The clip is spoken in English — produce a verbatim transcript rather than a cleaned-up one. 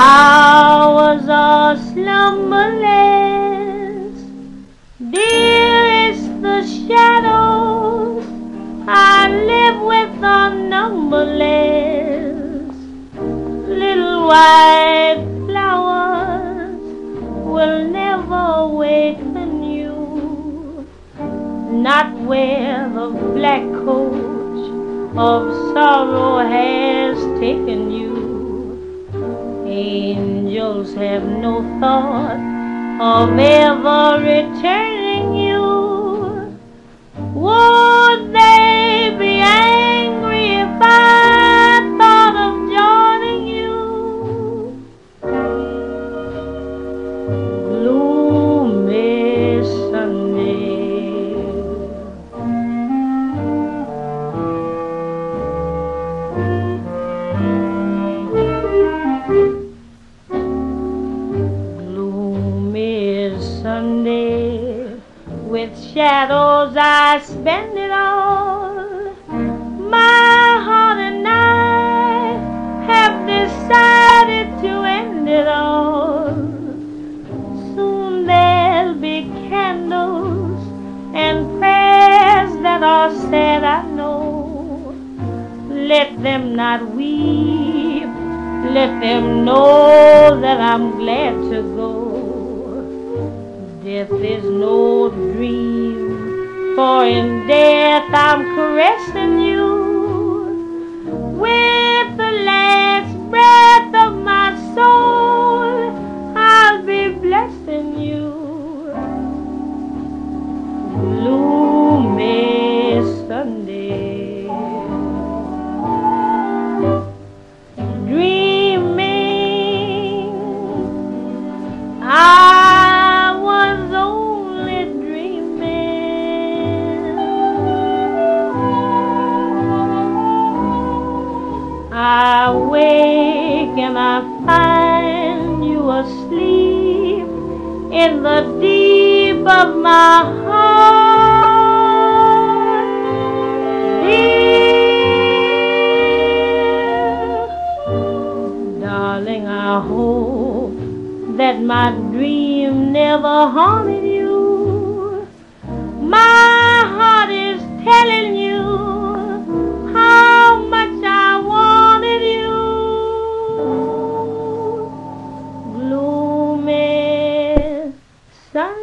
Hours are slumberless, dearest the shadows I live with are numberless. Little white flowers will never awaken you, not where the black coach of sorrow has taken you. Angels have no thought of ever returning you. Would they be angry if I thought of joining you? Gloomy Sunday, gloomy Sunday, with shadows I spend it all. My heart and I have decided to end it all. Soon there'll be candles and prayers that are said, I know. Let them not weep, let them know that I'm glad to go. Death is no dream, for in death I'm caressing you. With the last breath of my soul, I'll be blessing you. Gloomy Sunday, dreaming I I wake and I find you asleep in the deep of my heart. Dear darling, I hope that my dream never haunted you. My heart is telling you how much I wanted you. Gloomy Sunday.